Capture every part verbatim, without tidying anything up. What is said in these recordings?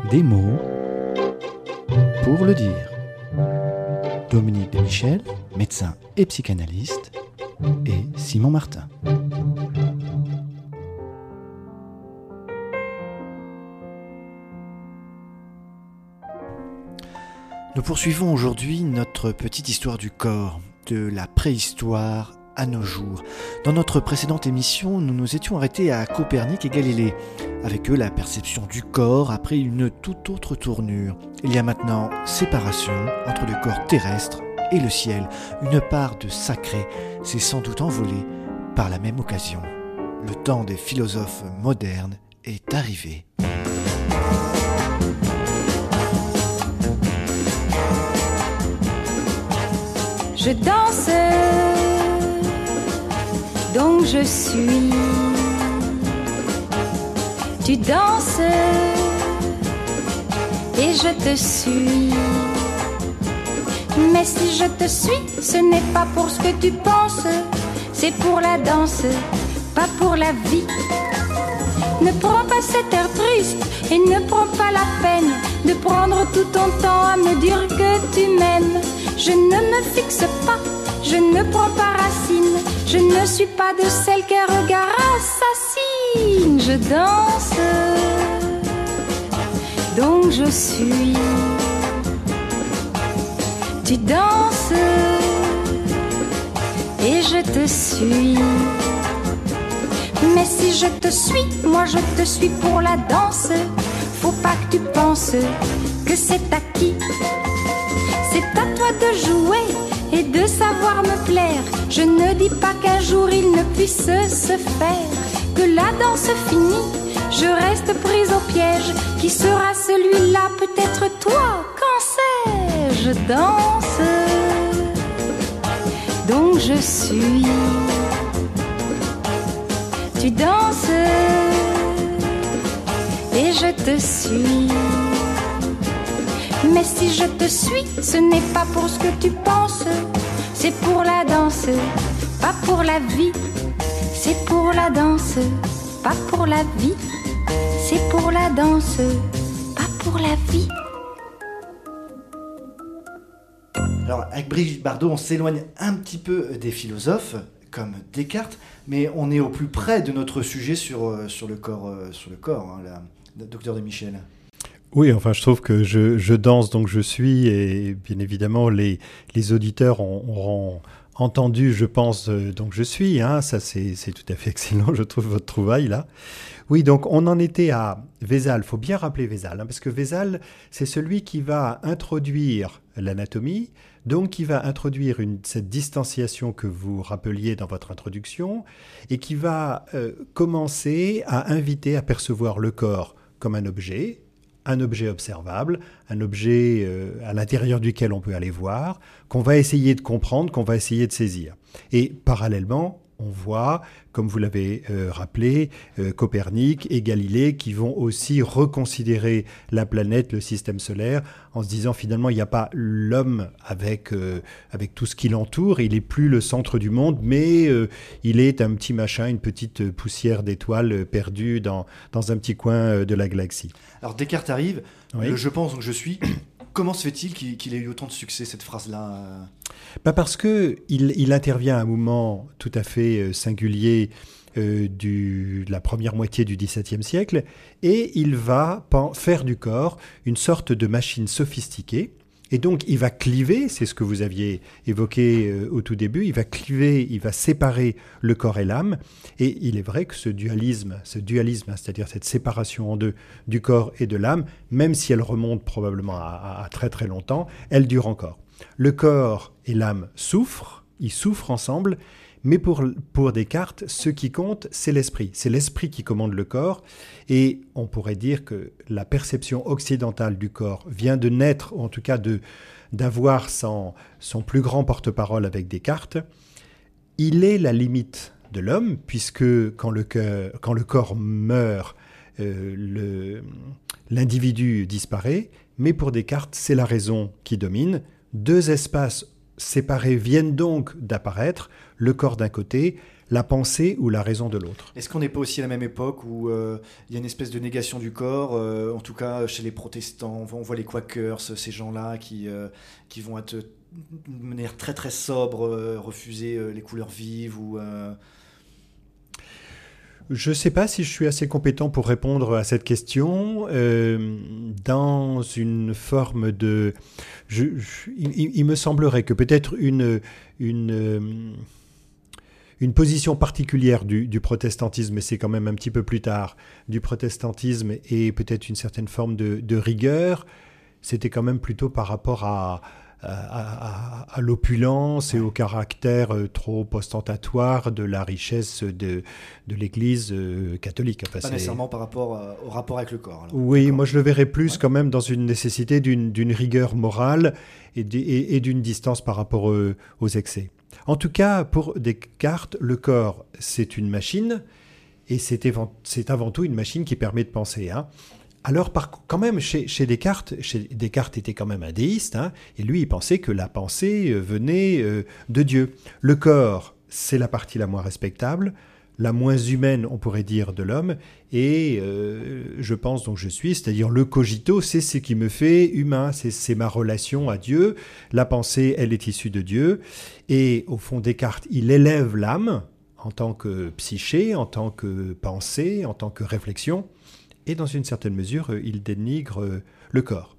Des mots pour le dire. Dominique de Michel, médecin et psychanalyste, et Simon Martin. Nous poursuivons aujourd'hui notre petite histoire du corps, de la préhistoire à nos jours. Dans notre précédente émission, nous nous étions arrêtés à Copernic et Galilée. Avec eux, la perception du corps a pris une toute autre tournure. Il y a maintenant séparation entre le corps terrestre et le ciel. Une part de sacré s'est sans doute envolée par la même occasion. Le temps des philosophes modernes est arrivé. Je danse, donc je suis. Tu danses, et je te suis. Mais si je te suis, ce n'est pas pour ce que tu penses, c'est pour la danse, pas pour la vie. Ne prends pas cet air triste et ne prends pas la peine de prendre tout ton temps à me dire que tu m'aimes. Je ne me fixe pas, je ne prends pas racine, je ne suis pas de celle qu'un regard assassine. Je danse, donc je suis. Tu danses, et je te suis. Mais si je te suis, moi je te suis pour la danse. Faut pas que tu penses que c'est acquis. C'est à toi de jouer et de savoir me plaire. Je ne dis pas qu'un jour il ne puisse se faire. Que la danse finie, je reste prise au piège. Qui sera celui-là, peut-être toi, quand sais-je? Je danse, donc je suis. Tu danses, et je te suis. Mais si je te suis, ce n'est pas pour ce que tu penses, c'est pour la danse, pas pour la vie. C'est pour la danse, pas pour la vie. C'est pour la danse, pas pour la vie. Alors, avec Brigitte Bardot, on s'éloigne un petit peu des philosophes, comme Descartes, mais on est au plus près de notre sujet sur, sur le corps, sur le corps, hein, la, docteur de Michel. Oui, enfin, je trouve que je, je danse, donc je suis, et bien évidemment, les, les auditeurs ont, auront entendu, je pense, euh, donc je suis, hein, ça c'est, c'est tout à fait excellent, je trouve, votre trouvaille, là. Oui, donc on en était à Vézal, il faut bien rappeler Vézal, hein, parce que Vézal, c'est celui qui va introduire l'anatomie, donc qui va introduire une, cette distanciation que vous rappeliez dans votre introduction, et qui va euh, commencer à inviter à percevoir le corps comme un objet, un objet observable, un objet euh, à l'intérieur duquel on peut aller voir, qu'on va essayer de comprendre, qu'on va essayer de saisir. Et parallèlement, on voit, comme vous l'avez euh, rappelé, euh, Copernic et Galilée qui vont aussi reconsidérer la planète, le système solaire, en se disant finalement il n'y a pas l'homme avec, euh, avec tout ce qui l'entoure, il n'est plus le centre du monde, mais euh, il est un petit machin, une petite poussière d'étoiles perdue dans, dans un petit coin de la galaxie. Alors Descartes arrive, oui. le je pense donc je suis. Comment se fait-il qu'il, qu'il ait eu autant de succès, cette phrase-là ? Bah parce qu'il il intervient à un moment tout à fait singulier euh, du, de la première moitié du dix-septième siècle et il va faire du corps une sorte de machine sophistiquée. Et donc, il va cliver, c'est ce que vous aviez évoqué euh, au tout début, il va cliver, il va séparer le corps et l'âme. Et il est vrai que ce dualisme, ce dualisme, c'est-à-dire cette séparation en deux du corps et de l'âme, même si elle remonte probablement à, à, à très très longtemps, elle dure encore. Le corps et l'âme souffrent, ils souffrent ensemble, mais pour, pour Descartes, ce qui compte, c'est l'esprit. C'est l'esprit qui commande le corps. Et on pourrait dire que la perception occidentale du corps vient de naître, ou en tout cas de, d'avoir son, son plus grand porte-parole avec Descartes. Il est la limite de l'homme, puisque quand le, coeur, quand le corps meurt, euh, le, l'individu disparaît. Mais pour Descartes, c'est la raison qui domine. Deux espaces séparés viennent donc d'apparaître, le corps d'un côté, la pensée ou la raison de l'autre. Est-ce qu'on n'est pas aussi à la même époque où euh, il y a une espèce de négation du corps, euh, en tout cas chez les protestants, on voit les Quakers, ces gens-là qui, euh, qui vont être de manière très très sobre, euh, refuser euh, les couleurs vives ou... Euh... Je ne sais pas si je suis assez compétent pour répondre à cette question. Euh, dans une forme de... Je, je, il, il me semblerait que peut-être une... une Une position particulière du, du protestantisme, mais c'est quand même un petit peu plus tard, du protestantisme et peut-être une certaine forme de, de rigueur, c'était quand même plutôt par rapport à, à, à, à l'opulence et au caractère trop ostentatoire de la richesse de, de l'Église catholique. Enfin, Pas c'est... nécessairement par rapport à, au rapport avec le corps. Alors. Oui, D'accord. moi je le verrais plus ouais. quand même dans une nécessité d'une, d'une rigueur morale et, et, et d'une distance par rapport aux, aux excès. En tout cas, pour Descartes, le corps, c'est une machine, et c'est, évent- c'est avant tout une machine qui permet de penser. Hein. Alors, par, quand même, chez, chez Descartes, chez, Descartes était quand même un déiste, hein, et lui, il pensait que la pensée venait euh, de Dieu. Le corps, c'est la partie la moins respectable, la moins humaine, on pourrait dire, de l'homme, et euh, je pense donc je suis, c'est-à-dire le cogito, c'est ce qui me fait humain, c'est, c'est ma relation à Dieu, la pensée, elle est issue de Dieu, et au fond, Descartes, il élève l'âme en tant que psyché, en tant que pensée, en tant que réflexion, et dans une certaine mesure, il dénigre le corps.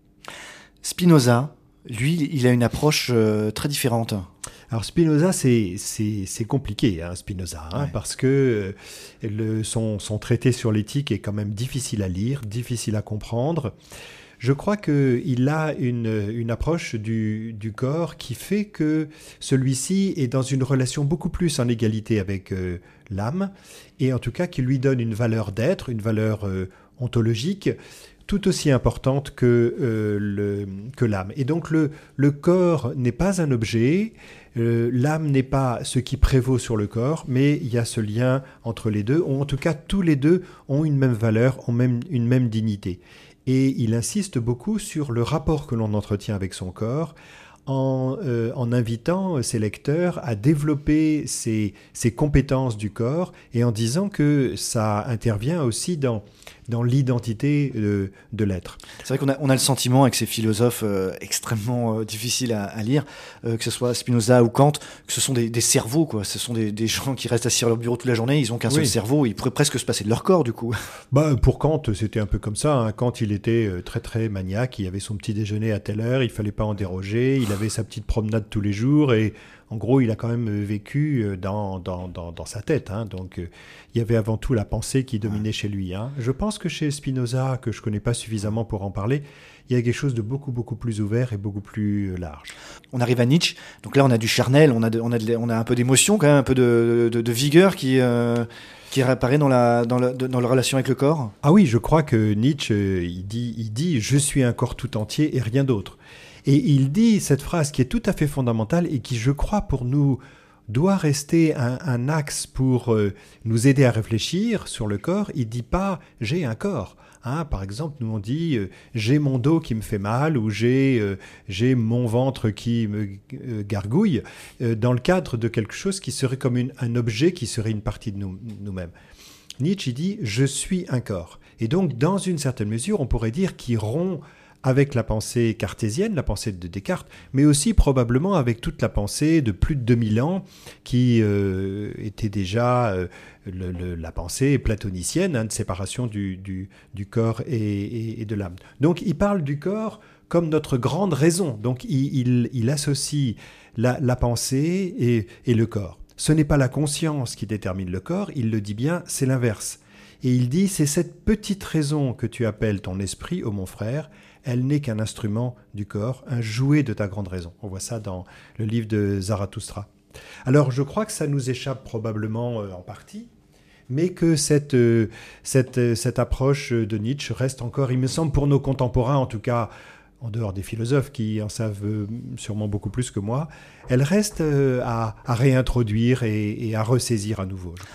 Spinoza, lui, il a une approche euh, très différente. Alors Spinoza, c'est, c'est, c'est compliqué, hein, Spinoza, hein, ouais. parce que le, son, son traité sur l'éthique est quand même difficile à lire, difficile à comprendre. Je crois qu'il a une, une approche du, du corps qui fait que celui-ci est dans une relation beaucoup plus en égalité avec euh, l'âme, et en tout cas qui lui donne une valeur d'être, une valeur euh, ontologique, tout aussi importante que, euh, le, que l'âme. Et donc le, le corps n'est pas un objet, euh, l'âme n'est pas ce qui prévaut sur le corps, mais il y a ce lien entre les deux, ou en tout cas tous les deux ont une même valeur, ont même, une même dignité. Et il insiste beaucoup sur le rapport que l'on entretient avec son corps, en, euh, en invitant ses lecteurs à développer ces, ces compétences du corps et en disant que ça intervient aussi dans, dans l'identité de, de l'être. C'est vrai qu'on a, on a le sentiment avec ces philosophes euh, extrêmement euh, difficiles à, à lire, euh, que ce soit Spinoza ou Kant, que ce sont des, des cerveaux, quoi. Ce sont des, des gens qui restent assis à leur bureau toute la journée, ils n'ont qu'un oui. seul cerveau, ils pourraient presque se passer de leur corps du coup. Bah, pour Kant, c'était un peu comme ça. Hein. Kant, il était très très maniaque, il avait son petit déjeuner à telle heure, il ne fallait pas en déroger, il avait sa petite promenade tous les jours et en gros, il a quand même vécu dans, dans, dans, dans sa tête. Hein. Donc, euh, il y avait avant tout la pensée qui dominait ouais. chez lui. Hein. Je pense que chez Spinoza, que je ne connais pas suffisamment pour en parler, il y a quelque chose de beaucoup, beaucoup plus ouvert et beaucoup plus large. On arrive à Nietzsche. Donc là, on a du charnel, on a, de, on a, de, on a un peu d'émotion, quand même, un peu de, de, de vigueur qui... Euh... qui réapparaît dans la, dans, la, dans la relation avec le corps. Ah oui, je crois que Nietzsche, il dit, il dit « je suis un corps tout entier et rien d'autre ». Et il dit cette phrase qui est tout à fait fondamentale et qui, je crois, pour nous, doit rester un, un axe pour euh, nous aider à réfléchir sur le corps. Il ne dit pas « j'ai un corps ». Hein, par exemple, nous on dit euh, « j'ai mon dos qui me fait mal » ou j'ai, euh, « j'ai mon ventre qui me euh, gargouille euh, » dans le cadre de quelque chose qui serait comme une, un objet qui serait une partie de nous, nous-mêmes. Nietzsche dit « je suis un corps ». Et donc, dans une certaine mesure, on pourrait dire qu'il rompt avec la pensée cartésienne, la pensée de Descartes, mais aussi probablement avec toute la pensée de plus de deux mille ans qui euh, était déjà euh, le, le, la pensée platonicienne, hein, de séparation du, du, du corps et, et, et de l'âme. Donc il parle du corps comme notre grande raison, donc il, il, il associe la, la pensée et, et le corps. Ce n'est pas la conscience qui détermine le corps, il le dit bien, c'est l'inverse. Et il dit, c'est cette petite raison que tu appelles ton esprit, ô mon frère, elle n'est qu'un instrument du corps, un jouet de ta grande raison. On voit ça dans le livre de Zarathustra. Alors, je crois que ça nous échappe probablement euh, en partie, mais que cette, euh, cette, cette approche de Nietzsche reste encore, il me semble, pour nos contemporains, en tout cas, en dehors des philosophes qui en savent euh, sûrement beaucoup plus que moi, elle reste euh, à, à réintroduire et, et à ressaisir à nouveau, je crois.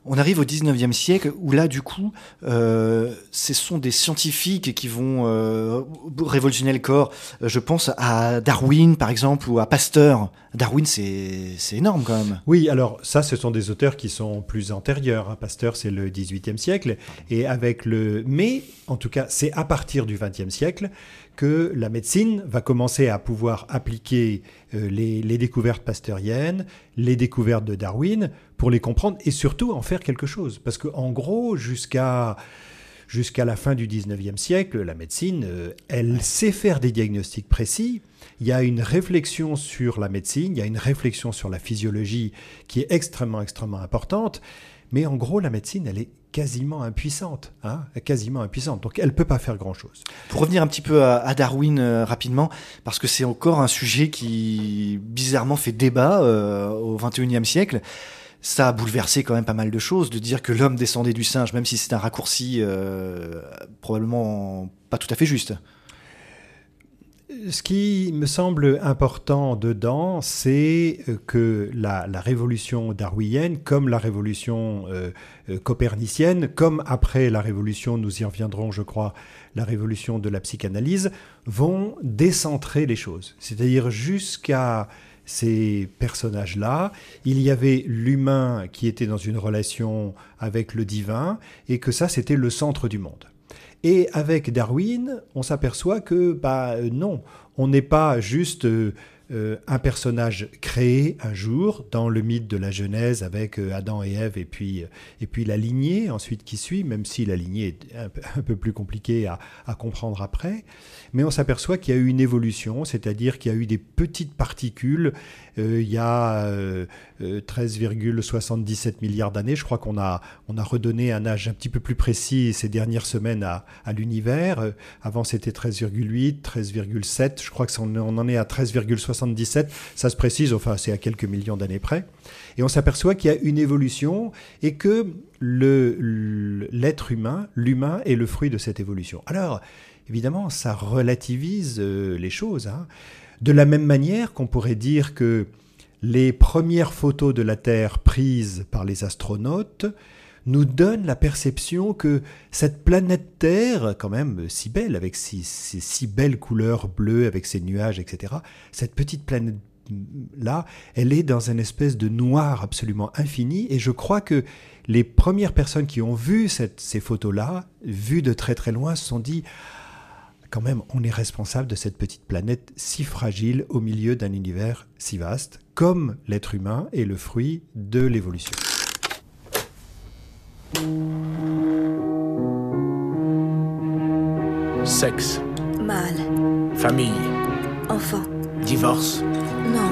On arrive au dix-neuvième siècle où là, du coup, euh, ce sont des scientifiques qui vont euh, révolutionner le corps. Je pense à Darwin, par exemple, ou à Pasteur. Darwin, c'est, c'est énorme quand même. Oui, alors ça, ce sont des auteurs qui sont plus antérieurs. Hein. Pasteur, c'est le dix-huitième siècle. Et avec le... Mais, en tout cas, c'est à partir du vingtième siècle que la médecine va commencer à pouvoir appliquer euh, les, les découvertes pasteuriennes, les découvertes de Darwin, pour les comprendre et surtout en faire quelque chose. Parce qu'en gros, jusqu'à, jusqu'à la fin du dix-neuvième siècle, la médecine, euh, elle sait faire des diagnostics précis. Il y a une réflexion sur la médecine, il y a une réflexion sur la physiologie qui est extrêmement, extrêmement importante. Mais en gros, la médecine, elle est quasiment impuissante, hein, quasiment impuissante. Donc, elle ne peut pas faire grand-chose. Pour revenir un petit peu à, à Darwin euh, rapidement, parce que c'est encore un sujet qui, bizarrement, fait débat euh, au vingt et unième siècle. Ça a bouleversé quand même pas mal de choses, de dire que l'homme descendait du singe, même si c'est un raccourci euh, probablement pas tout à fait juste. Ce qui me semble important dedans, c'est que la, la révolution darwinienne, comme la révolution euh, euh, copernicienne, comme après la révolution, nous y reviendrons, je crois, la révolution de la psychanalyse, vont décentrer les choses. C'est-à-dire jusqu'à ces personnages-là, il y avait l'humain qui était dans une relation avec le divin, et que ça, c'était le centre du monde. Et avec Darwin, on s'aperçoit que bah, non, on n'est pas juste euh, euh, un personnage créé un jour dans le mythe de la Genèse avec euh, Adam et Ève et puis, euh, et puis la lignée ensuite qui suit, même si la lignée est un peu, un peu plus compliquée à, à comprendre après. Mais on s'aperçoit qu'il y a eu une évolution, c'est-à-dire qu'il y a eu des petites particules euh, il y a euh, euh, treize virgule soixante-dix-sept milliards d'années. Je crois qu'on a, on a redonné un âge un petit peu plus précis ces dernières semaines à, à l'univers. Euh, avant, c'était treize virgule huit, treize virgule sept. Je crois qu'on on en est à treize virgule soixante-dix-sept. Ça se précise, enfin, c'est à quelques millions d'années près. Et on s'aperçoit qu'il y a une évolution et que le, le, l'être humain, l'humain, est le fruit de cette évolution. Alors, évidemment, ça relativise euh, les choses, hein. De la même manière qu'on pourrait dire que les premières photos de la Terre prises par les astronautes nous donnent la perception que cette planète Terre, quand même si belle, avec ses, ses si belles couleurs bleues, avec ses nuages, et cetera, cette petite planète-là, elle est dans une espèce de noir absolument infini. Et je crois que les premières personnes qui ont vu cette, ces photos-là, vues de très très loin, se sont dit... Quand même, on est responsable de cette petite planète si fragile au milieu d'un univers si vaste, comme l'être humain est le fruit de l'évolution. Sexe. Mâle. Famille. Enfant. Divorce. Non.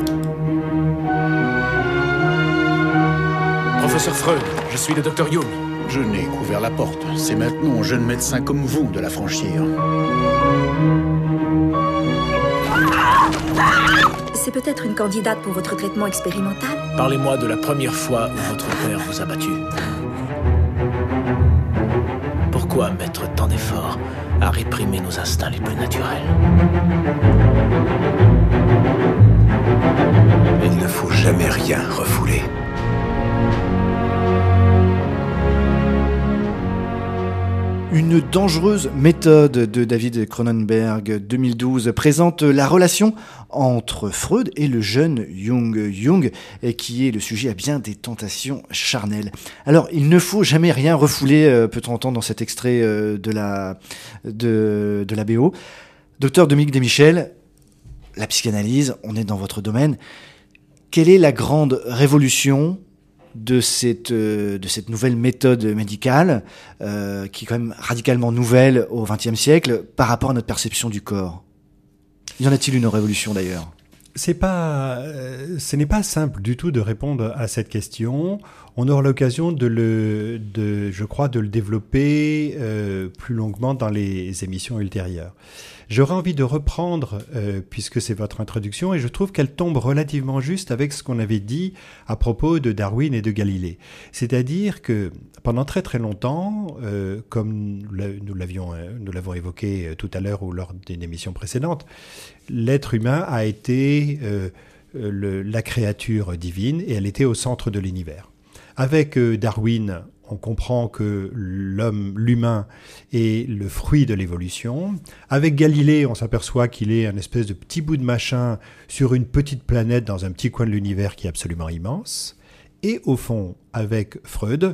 Professeur Freud, je suis le docteur Jung. Je n'ai qu'ouvert la porte. C'est maintenant aux jeunes médecins comme vous de la franchir. C'est peut-être une candidate pour votre traitement expérimental ? Parlez-moi de la première fois où votre père vous a battu. Pourquoi mettre tant d'efforts à réprimer nos instincts les plus naturels ? Il ne faut jamais rien refouler. Une dangereuse méthode de David Cronenberg, deux mille douze, présente la relation entre Freud et le jeune Jung. Jung, qui est le sujet à bien des tentations charnelles. Alors, il ne faut jamais rien refouler, peut-on entendre dans cet extrait de la, de, de la B O. Docteur Dominique Desmichel, la psychanalyse, on est dans votre domaine. Quelle est la grande révolution de cette, euh, de cette nouvelle méthode médicale, euh, qui est quand même radicalement nouvelle au vingtième siècle, par rapport à notre perception du corps ? Y en a-t-il une révolution d'ailleurs ? C'est pas, euh, ce n'est pas simple du tout de répondre à cette question. On aura l'occasion de le, de, je crois, de le développer euh, plus longuement dans les émissions ultérieures. J'aurais envie de reprendre, euh, puisque c'est votre introduction, et je trouve qu'elle tombe relativement juste avec ce qu'on avait dit à propos de Darwin et de Galilée. C'est-à-dire que pendant très très longtemps, euh, comme nous l'avions, nous l'avons évoqué tout à l'heure ou lors d'une émission précédente, l'être humain a été euh, le, la créature divine et elle était au centre de l'univers. Avec euh, Darwin, on comprend que l'homme, l'humain, est le fruit de l'évolution. Avec Galilée, on s'aperçoit qu'il est un espèce de petit bout de machin sur une petite planète dans un petit coin de l'univers qui est absolument immense. Et au fond, avec Freud,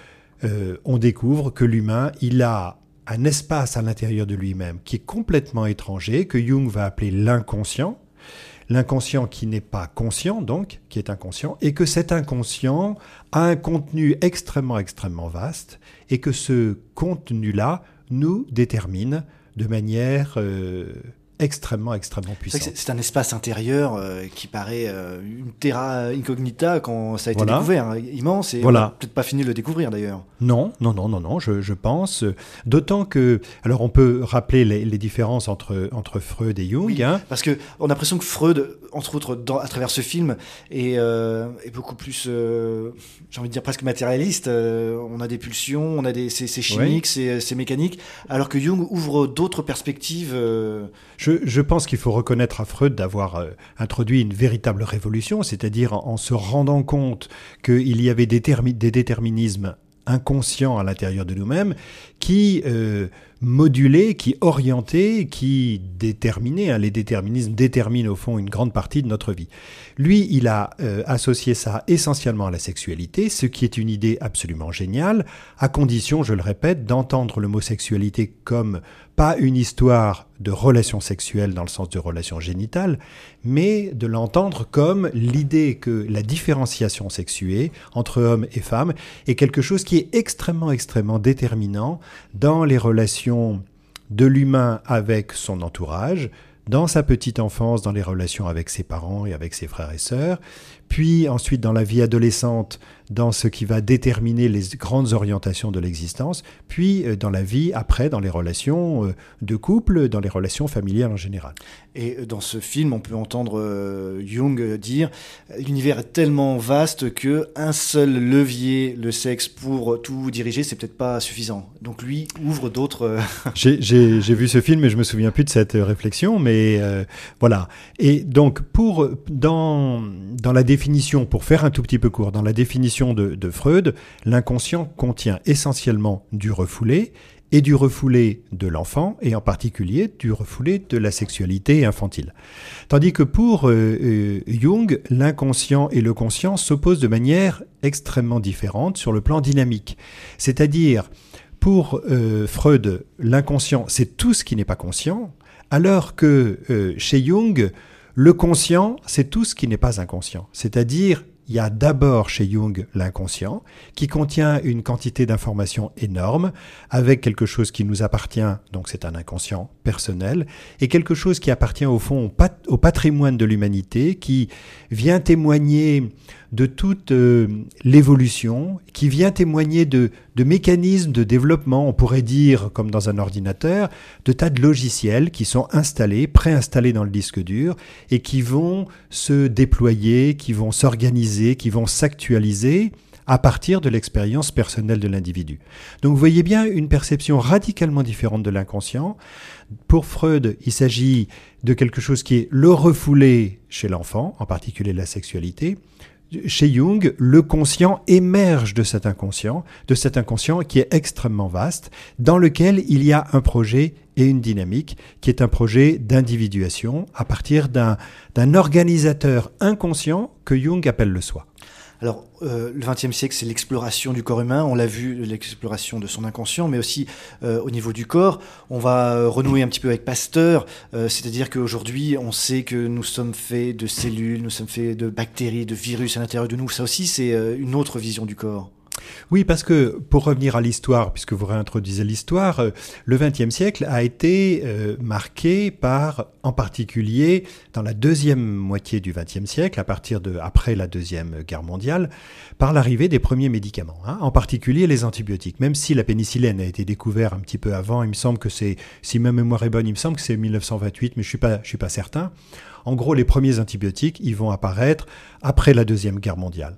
euh, on découvre que l'humain, il a un espace à l'intérieur de lui-même qui est complètement étranger, que Jung va appeler l'inconscient. L'inconscient qui n'est pas conscient, donc, qui est inconscient, et que cet inconscient a un contenu extrêmement, extrêmement vaste, et que ce contenu-là nous détermine de manière euh, extrêmement, extrêmement puissante. C'est, c'est un espace intérieur euh, qui paraît euh, une terra incognita quand ça a été Voilà. découvert, hein, immense, et Voilà. on n'a peut-être pas fini de le découvrir d'ailleurs. Non, non, non, non, non, je, je pense. D'autant que, alors on peut rappeler les, les différences entre, entre Freud et Jung. Oui, hein. parce qu'on a l'impression que Freud, entre autres, dans, à travers ce film, est, euh, est beaucoup plus, euh, j'ai envie de dire presque matérialiste. Euh, on a des pulsions, on a des, c'est, c'est chimique, Oui. c'est, c'est mécanique, alors que Jung ouvre d'autres perspectives. Euh... Je, je pense qu'il faut reconnaître à Freud d'avoir euh, introduit une véritable révolution, c'est-à-dire en, en se rendant compte qu'il y avait des, termi- des déterminismes inconscients à l'intérieur de nous-mêmes qui euh, modulaient, qui orientaient, qui déterminaient. Hein, les déterminismes déterminent au fond une grande partie de notre vie. Lui, il a euh, associé ça essentiellement à la sexualité, ce qui est une idée absolument géniale, à condition, je le répète, d'entendre l'homosexualité comme pas une histoire de relations sexuelles dans le sens de relations génitales, mais de l'entendre comme l'idée que la différenciation sexuée entre hommes et femmes est quelque chose qui est extrêmement, extrêmement déterminant dans les relations de l'humain avec son entourage, dans sa petite enfance, dans les relations avec ses parents et avec ses frères et sœurs, puis ensuite dans la vie adolescente, dans ce qui va déterminer les grandes orientations de l'existence, puis dans la vie après, dans les relations de couple, dans les relations familiales en général. Et dans ce film, on peut entendre euh, Jung dire « L'univers est tellement vaste qu'un seul levier, le sexe, pour tout diriger, c'est peut-être pas suffisant. » Donc lui ouvre d'autres... Euh... J'ai, j'ai, j'ai vu ce film et je me souviens plus de cette réflexion, mais euh, voilà. Et donc, pour, dans, dans la définition, pour faire un tout petit peu court, dans la définition de, de Freud, l'inconscient contient essentiellement du refoulé, et du refoulé de l'enfant, et en particulier du refoulé de la sexualité infantile. Tandis que pour euh, euh, Jung, l'inconscient et le conscient s'opposent de manière extrêmement différente sur le plan dynamique. C'est-à-dire, pour euh, Freud, l'inconscient, c'est tout ce qui n'est pas conscient, alors que euh, chez Jung, le conscient, c'est tout ce qui n'est pas inconscient. C'est-à-dire, il y a d'abord chez Jung l'inconscient, qui contient une quantité d'informations énorme, avec quelque chose qui nous appartient, donc c'est un inconscient personnel, et quelque chose qui appartient au fond au, pat- au patrimoine de l'humanité, qui vient témoigner de toute euh, l'évolution, qui vient témoigner de, de mécanismes de développement, on pourrait dire, comme dans un ordinateur, de tas de logiciels qui sont installés, préinstallés dans le disque dur, et qui vont se déployer, qui vont s'organiser, qui vont s'actualiser à partir de l'expérience personnelle de l'individu. Donc vous voyez bien une perception radicalement différente de l'inconscient. Pour Freud, il s'agit de quelque chose qui est le refoulé chez l'enfant, en particulier la sexualité. Chez Jung, le conscient émerge de cet inconscient, de cet inconscient qui est extrêmement vaste, dans lequel il y a un projet et une dynamique, qui est un projet d'individuation à partir d'un, d'un organisateur inconscient que Jung appelle le soi. Alors, euh, le vingtième siècle, c'est l'exploration du corps humain. On l'a vu, l'exploration de son inconscient, mais aussi euh, au niveau du corps. On va euh, renouer un petit peu avec Pasteur, euh, c'est-à-dire qu'aujourd'hui, on sait que nous sommes faits de cellules, nous sommes faits de bactéries, de virus à l'intérieur de nous. Ça aussi, c'est euh, une autre vision du corps. Oui, parce que pour revenir à l'histoire, puisque vous réintroduisez l'histoire, euh, le vingtième siècle a été euh, marqué par, en particulier, dans la deuxième moitié du vingtième siècle, à partir de après la Deuxième Guerre mondiale, par l'arrivée des premiers médicaments, hein, en particulier les antibiotiques. Même si la pénicilline a été découverte un petit peu avant, il me semble que c'est, si ma mémoire est bonne, il me semble que c'est mille neuf cent vingt-huit, mais je suis pas, je suis pas certain. En gros, les premiers antibiotiques, ils vont apparaître après la Deuxième Guerre mondiale.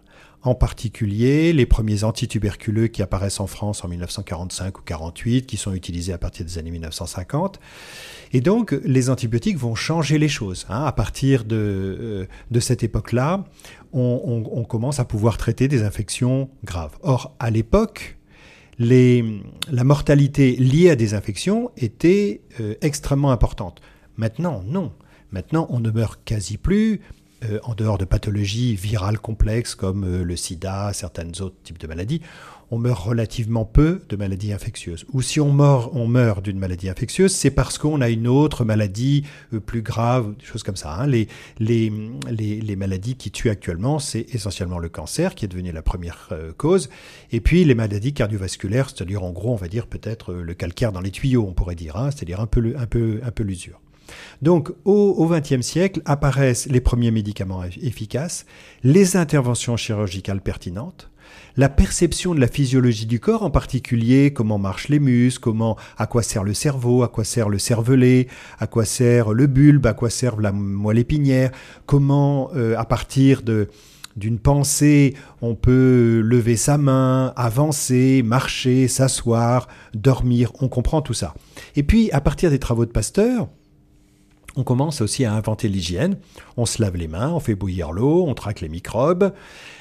en particulier les premiers antituberculeux qui apparaissent en France en mille neuf cent quarante-cinq ou quarante-huit, qui sont utilisés à partir des années mille neuf cent cinquante. Et donc, les antibiotiques vont changer les choses. Hein. À partir de, euh, de cette époque-là, on, on, on commence à pouvoir traiter des infections graves. Or, à l'époque, les, la mortalité liée à des infections était euh, extrêmement importante. Maintenant, non. Maintenant, on ne meurt quasi plus. Euh, en dehors de pathologies virales complexes comme euh, le sida, certains autres types de maladies, on meurt relativement peu de maladies infectieuses. Ou si on meurt, on meurt d'une maladie infectieuse, c'est parce qu'on a une autre maladie euh, plus grave, des choses comme ça. Hein. Les, les, les, les maladies qui tuent actuellement, c'est essentiellement le cancer, qui est devenu la première euh, cause, et puis les maladies cardiovasculaires, c'est-à-dire en gros, on va dire peut-être euh, le calcaire dans les tuyaux, on pourrait dire, hein, c'est-à-dire un peu, un peu, un peu l'usure. Donc, au vingtième siècle, apparaissent les premiers médicaments efficaces, les interventions chirurgicales pertinentes, la perception de la physiologie du corps, en particulier comment marchent les muscles, comment, à quoi sert le cerveau, à quoi sert le cervelet, à quoi sert le bulbe, à quoi sert la moelle épinière, comment, euh, à partir de, d'une pensée, on peut lever sa main, avancer, marcher, s'asseoir, dormir, on comprend tout ça. Et puis, à partir des travaux de Pasteur, on commence aussi à inventer l'hygiène. On se lave les mains, on fait bouillir l'eau, on traque les microbes.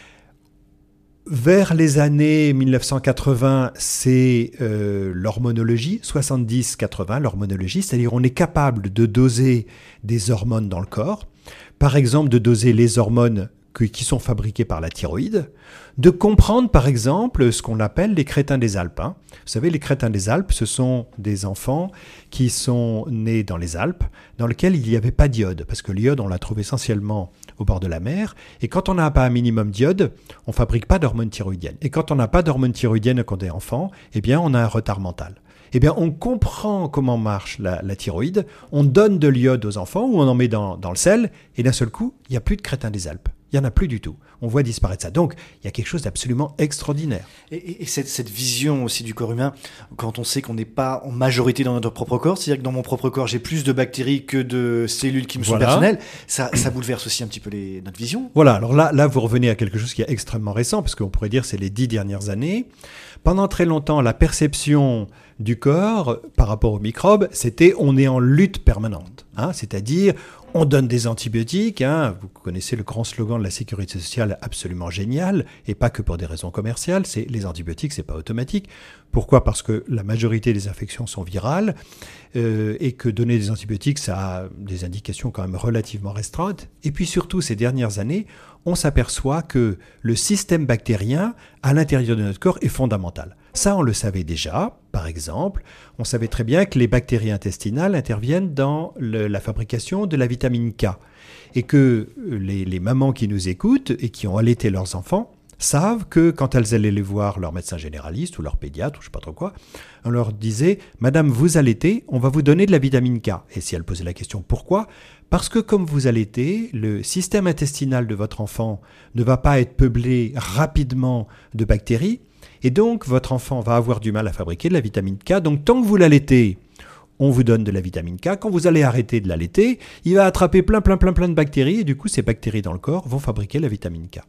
Vers les années mille neuf cent quatre-vingts, c'est euh, l'hormonologie, soixante-dix quatre-vingts, l'hormonologie, c'est-à-dire on est capable de doser des hormones dans le corps. Par exemple, de doser les hormones qui sont fabriqués par la thyroïde, de comprendre par exemple ce qu'on appelle les crétins des Alpes. Hein. Vous savez, les crétins des Alpes, ce sont des enfants qui sont nés dans les Alpes, dans lesquels il n'y avait pas d'iode, parce que l'iode, on la trouve essentiellement au bord de la mer, et quand on n'a pas un minimum d'iode, on ne fabrique pas d'hormones thyroïdiennes. Et quand on n'a pas d'hormones thyroïdiennes quand on est enfant, eh bien on a un retard mental. Eh bien, on comprend comment marche la, la thyroïde, on donne de l'iode aux enfants, ou on en met dans, dans le sel, et d'un seul coup, il n'y a plus de crétins des Alpes. Il n'y en a plus du tout. On voit disparaître ça. Donc, il y a quelque chose d'absolument extraordinaire. Et, et, et cette, cette vision aussi du corps humain, quand on sait qu'on n'est pas en majorité dans notre propre corps, c'est-à-dire que dans mon propre corps, j'ai plus de bactéries que de cellules qui me sont voilà. personnelles, ça, ça bouleverse aussi un petit peu les, notre vision. Voilà, alors là, là, vous revenez à quelque chose qui est extrêmement récent, parce qu'on pourrait dire que c'est les dix dernières années. Pendant très longtemps, la perception du corps par rapport aux microbes, c'était on est en lutte permanente. Hein, c'est-à-dire, on donne des antibiotiques, hein, vous connaissez le grand slogan de la sécurité sociale absolument génial, et pas que pour des raisons commerciales, c'est les antibiotiques, c'est pas automatique. Pourquoi ? Parce que la majorité des infections sont virales, euh, et que donner des antibiotiques, ça a des indications quand même relativement restreintes. Et puis surtout, ces dernières années, on s'aperçoit que le système bactérien à l'intérieur de notre corps est fondamental. Ça, on le savait déjà. Par exemple, on savait très bien que les bactéries intestinales interviennent dans le, la fabrication de la vitamine K et que les, les mamans qui nous écoutent et qui ont allaité leurs enfants savent que quand elles allaient les voir leur médecin généraliste ou leur pédiatre ou je ne sais pas trop quoi, on leur disait « Madame, vous allaitez, on va vous donner de la vitamine K ». Et si elle posait la question « Pourquoi ?» Parce que comme vous allaitez, le système intestinal de votre enfant ne va pas être peuplé rapidement de bactéries et donc votre enfant va avoir du mal à fabriquer de la vitamine K. Donc tant que vous l'allaitez, on vous donne de la vitamine K. Quand vous allez arrêter de l'allaiter, il va attraper plein, plein, plein, plein de bactéries et du coup, ces bactéries dans le corps vont fabriquer la vitamine K.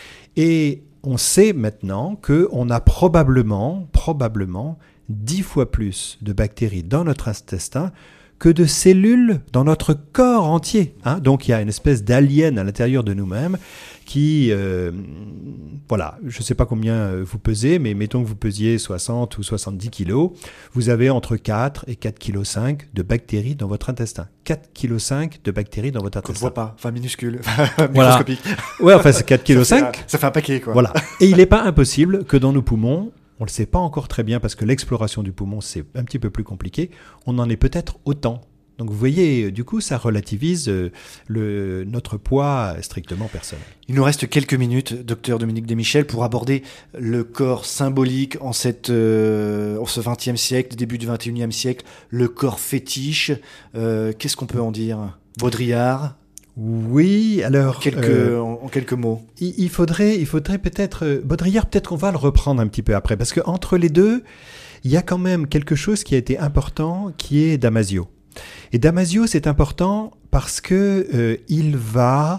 Et on sait maintenant qu'on a probablement, probablement dix fois plus de bactéries dans notre intestin que de cellules dans notre corps entier. Hein. Donc il y a une espèce d'alien à l'intérieur de nous-mêmes qui, euh, voilà, je ne sais pas combien vous pesez, mais mettons que vous pesiez soixante ou soixante-dix kilos, vous avez entre quatre et quatre virgule cinq kilos de bactéries dans votre intestin. quatre virgule cinq kilos de bactéries dans votre intestin. Qu'on ne voit pas, enfin minuscule, voilà. microscopique. Ouais, enfin c'est quatre virgule cinq kilos. Ça fait, un, ça fait un paquet, quoi. Voilà. Et il n'est pas impossible que dans nos poumons, on ne le sait pas encore très bien parce que l'exploration du poumon, c'est un petit peu plus compliqué. On en est peut-être autant. Donc vous voyez, du coup, ça relativise le, notre poids strictement personnel. Il nous reste quelques minutes, docteur Dominique Desmichel, pour aborder le corps symbolique en, cette, euh, en ce vingtième siècle, début du vingt et unième siècle, le corps fétiche. Euh, qu'est-ce qu'on peut en dire ? Baudrillard ? Oui, alors... En quelques, euh, en, en quelques mots. Il, il faudrait, il faudrait peut-être... Euh, Baudrillard, peut-être qu'on va le reprendre un petit peu après, parce qu'entre les deux, il y a quand même quelque chose qui a été important, qui est Damasio. Et Damasio, c'est important parce que euh, il va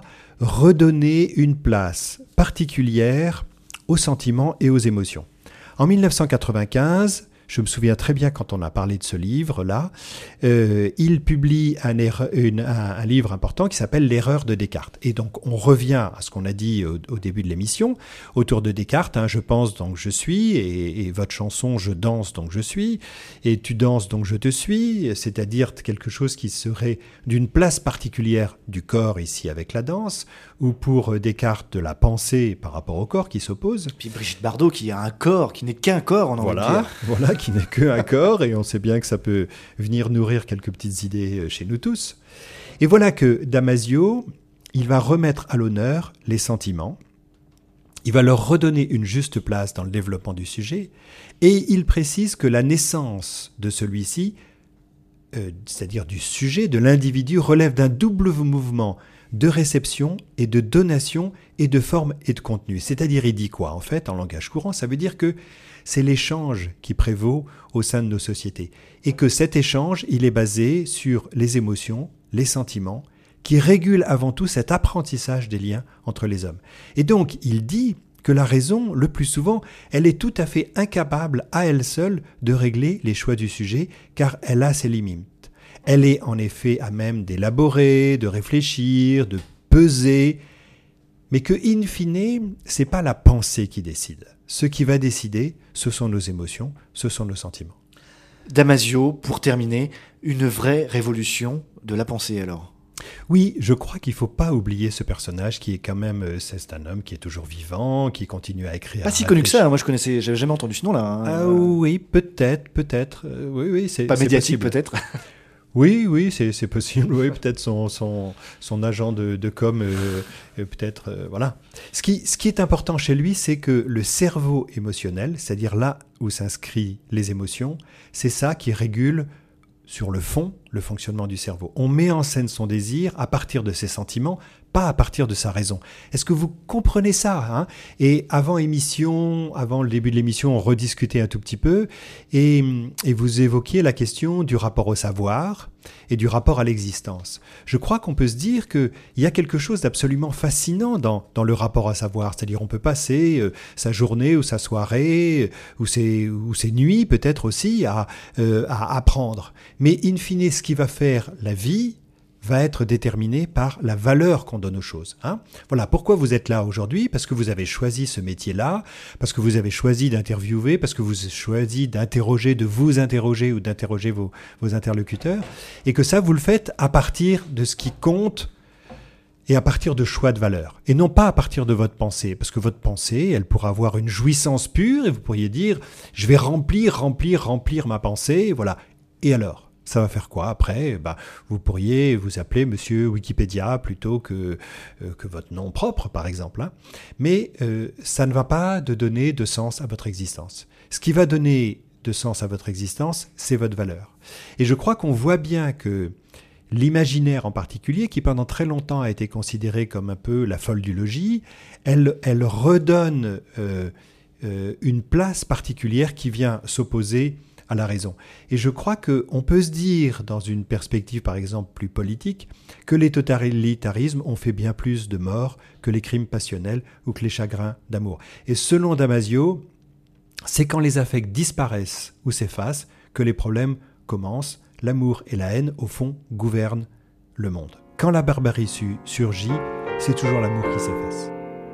redonner une place particulière aux sentiments et aux émotions. En mille neuf cent quatre-vingt-quinze, je me souviens très bien quand on a parlé de ce livre-là, euh, il publie un, erre, une, un, un livre important qui s'appelle « L'erreur de Descartes ». Et donc, on revient à ce qu'on a dit au, au début de l'émission, autour de Descartes, hein, « Je pense donc je suis », et, et votre chanson « Je danse donc je suis », et « Tu danses donc je te suis », c'est-à-dire quelque chose qui serait d'une place particulière du corps ici avec la danse, ou pour Descartes de la pensée par rapport au corps qui s'oppose. Puis Brigitte Bardot qui a un corps, qui n'est qu'un corps, on en voilà, va dire. Voilà, qui n'est qu'un corps, et on sait bien que ça peut venir nourrir quelques petites idées chez nous tous. Et voilà que Damasio, il va remettre à l'honneur les sentiments, il va leur redonner une juste place dans le développement du sujet, et il précise que la naissance de celui-ci, euh, c'est-à-dire du sujet, de l'individu, relève d'un double mouvement de réception et de donation et de forme et de contenu. C'est-à-dire, il dit quoi en fait, en langage courant? Ça veut dire que c'est l'échange qui prévaut au sein de nos sociétés. Et que cet échange, il est basé sur les émotions, les sentiments, qui régulent avant tout cet apprentissage des liens entre les hommes. Et donc, il dit que la raison, le plus souvent, elle est tout à fait incapable à elle seule de régler les choix du sujet, car elle a ses limites. Elle est en effet à même d'élaborer, de réfléchir, de peser, mais que, in fine, c'est pas la pensée qui décide. Ce qui va décider, ce sont nos émotions, ce sont nos sentiments. Damasio, pour terminer, une vraie révolution de la pensée alors. Oui, je crois qu'il ne faut pas oublier ce personnage qui est quand même, c'est un homme qui est toujours vivant, qui continue à écrire. Pas si connu que ça, moi je connaissais, j'avais jamais entendu ce nom-là. Hein. Ah oui, peut-être, peut-être, euh, oui, oui, c'est pas c'est médiatique possible. peut-être. Oui, oui, c'est, c'est possible. Oui, peut-être son, son, son agent de, de com, euh, euh, peut-être, euh, voilà. Ce qui, ce qui est important chez lui, c'est que le cerveau émotionnel, c'est-à-dire là où s'inscrivent les émotions, c'est ça qui régule sur le fond le fonctionnement du cerveau. On met en scène son désir à partir de ses sentiments, pas à partir de sa raison. Est-ce que vous comprenez ça hein? Et avant émission, avant le début de l'émission, on rediscutait un tout petit peu et, et vous évoquiez la question du rapport au savoir et du rapport à l'existence. Je crois qu'on peut se dire qu'il y a quelque chose d'absolument fascinant dans, dans le rapport à savoir. C'est-à-dire on peut passer euh, sa journée ou sa soirée ou ses, ou ses nuits peut-être aussi à, euh, à apprendre. Mais in fine, ce qui va faire la vie va être déterminé par la valeur qu'on donne aux choses. Hein. Voilà, pourquoi vous êtes là aujourd'hui? Parce que vous avez choisi ce métier-là, parce que vous avez choisi d'interviewer, parce que vous avez choisi d'interroger, de vous interroger ou d'interroger vos, vos interlocuteurs, et que ça, vous le faites à partir de ce qui compte et à partir de choix de valeur, et non pas à partir de votre pensée, parce que votre pensée, elle pourra avoir une jouissance pure, et vous pourriez dire, je vais remplir, remplir, remplir ma pensée, voilà. Et alors? Ça va faire quoi après? Bah, vous pourriez vous appeler Monsieur Wikipédia plutôt que, euh, que votre nom propre, par exemple. Hein. Mais euh, ça ne va pas de donner de sens à votre existence. Ce qui va donner de sens à votre existence, c'est votre valeur. Et je crois qu'on voit bien que l'imaginaire en particulier, qui pendant très longtemps a été considéré comme un peu la folle du logis, elle, elle redonne euh, euh, une place particulière qui vient s'opposer à la raison. Et je crois qu'on peut se dire, dans une perspective par exemple plus politique, que les totalitarismes ont fait bien plus de morts que les crimes passionnels ou que les chagrins d'amour. Et selon Damasio, c'est quand les affects disparaissent ou s'effacent que les problèmes commencent. L'amour et la haine, au fond, gouvernent le monde. Quand la barbarie su- surgit, c'est toujours l'amour qui s'efface.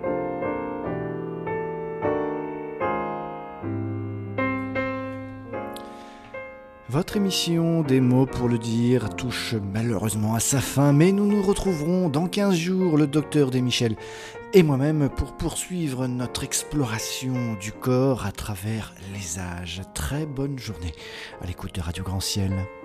Votre émission des mots pour le dire touche malheureusement à sa fin, mais nous nous retrouverons dans quinze jours, le docteur Desmichel et moi-même, pour poursuivre notre exploration du corps à travers les âges. Très bonne journée à l'écoute de Radio Grand Ciel.